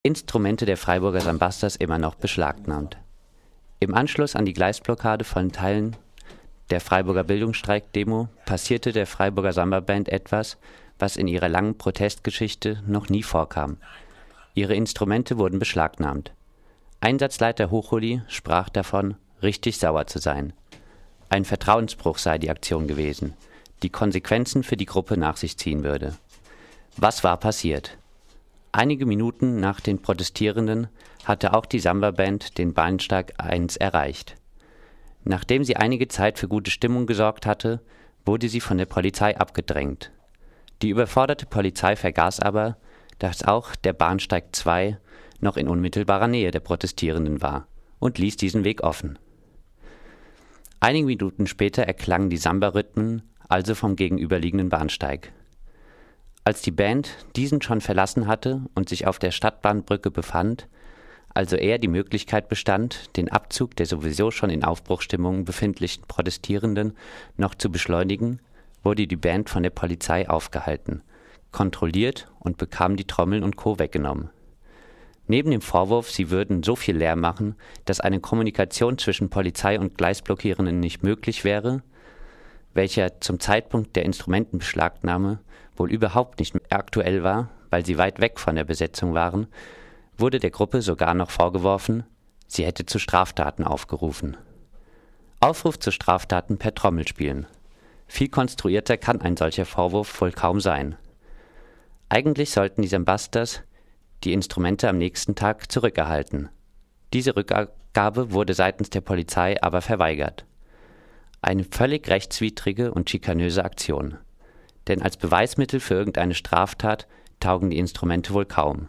Instrumente der Freiburger Sambastas immer noch beschlagnahmt. Im Anschluss an die Gleisblockade von Teilen der Freiburger Bildungsstreik-Demo passierte der Freiburger Samba-Band etwas, was in ihrer langen Protestgeschichte noch nie vorkam. Ihre Instrumente wurden beschlagnahmt. Einsatzleiter Hochuli sprach davon, richtig sauer zu sein. Ein Vertrauensbruch sei die Aktion gewesen, die Konsequenzen für die Gruppe nach sich ziehen würde. Was war passiert? Einige Minuten nach den Protestierenden hatte auch die Samba-Band den Bahnsteig 1 erreicht. Nachdem sie einige Zeit für gute Stimmung gesorgt hatte, wurde sie von der Polizei abgedrängt. Die überforderte Polizei vergaß aber, dass auch der Bahnsteig 2 noch in unmittelbarer Nähe der Protestierenden war und ließ diesen Weg offen. Einige Minuten später erklangen die Samba-Rhythmen also vom gegenüberliegenden Bahnsteig. Als die Band diesen schon verlassen hatte und sich auf der Stadtbahnbrücke befand, also eher die Möglichkeit bestand, den Abzug der sowieso schon in Aufbruchsstimmung befindlichen Protestierenden noch zu beschleunigen, wurde die Band von der Polizei aufgehalten, kontrolliert und bekam die Trommeln und Co. weggenommen. Neben dem Vorwurf, sie würden so viel Lärm machen, dass eine Kommunikation zwischen Polizei und Gleisblockierenden nicht möglich wäre, welcher zum Zeitpunkt der Instrumentenbeschlagnahme wohl überhaupt nicht mehr aktuell war, weil sie weit weg von der Besetzung waren, wurde der Gruppe sogar noch vorgeworfen, sie hätte zu Straftaten aufgerufen. Aufruf zu Straftaten per Trommelspielen. Viel konstruierter kann ein solcher Vorwurf wohl kaum sein. Eigentlich sollten die Sambastas die Instrumente am nächsten Tag zurückerhalten. Diese Rückgabe wurde seitens der Polizei aber verweigert. Eine völlig rechtswidrige und schikanöse Aktion. Denn als Beweismittel für irgendeine Straftat taugen die Instrumente wohl kaum.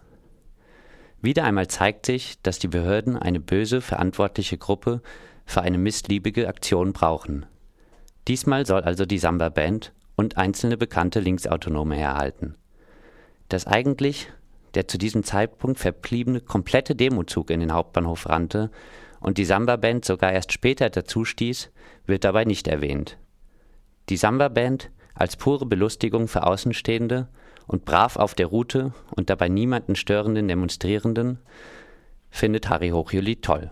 Wieder einmal zeigt sich, dass die Behörden eine böse, verantwortliche Gruppe für eine missliebige Aktion brauchen. Diesmal soll also die Samba-Band und einzelne bekannte Linksautonome herhalten. Dass eigentlich der zu diesem Zeitpunkt verbliebene komplette Demozug in den Hauptbahnhof rannte und die Samba-Band sogar erst später dazu stieß, wird dabei nicht erwähnt. Die Samba-Band als pure Belustigung für Außenstehende und brav auf der Route und dabei niemanden störenden Demonstrierenden findet Harry Hochuli toll.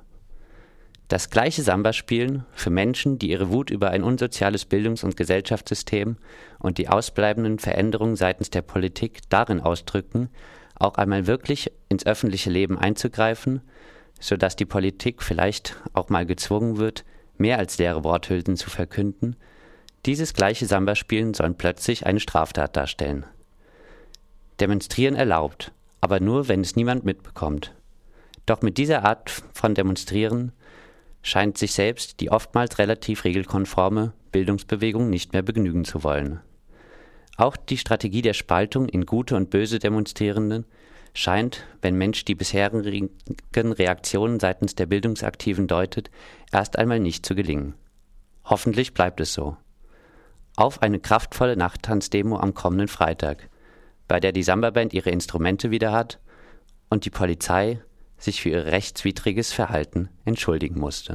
Das gleiche Samba-Spielen für Menschen, die ihre Wut über ein unsoziales Bildungs- und Gesellschaftssystem und die ausbleibenden Veränderungen seitens der Politik darin ausdrücken, auch einmal wirklich ins öffentliche Leben einzugreifen, sodass die Politik vielleicht auch mal gezwungen wird, mehr als leere Worthülsen zu verkünden. Dieses gleiche Samba-Spielen soll plötzlich eine Straftat darstellen. Demonstrieren erlaubt, aber nur, wenn es niemand mitbekommt. Doch mit dieser Art von Demonstrieren scheint sich selbst die oftmals relativ regelkonforme Bildungsbewegung nicht mehr begnügen zu wollen. Auch die Strategie der Spaltung in gute und böse Demonstrierenden scheint, wenn Mensch die bisherigen Reaktionen seitens der Bildungsaktiven deutet, erst einmal nicht zu gelingen. Hoffentlich bleibt es so. Auf eine kraftvolle Nachttanzdemo am kommenden Freitag, bei der die Samba-Band ihre Instrumente wieder hat und die Polizei sich für ihr rechtswidriges Verhalten entschuldigen musste.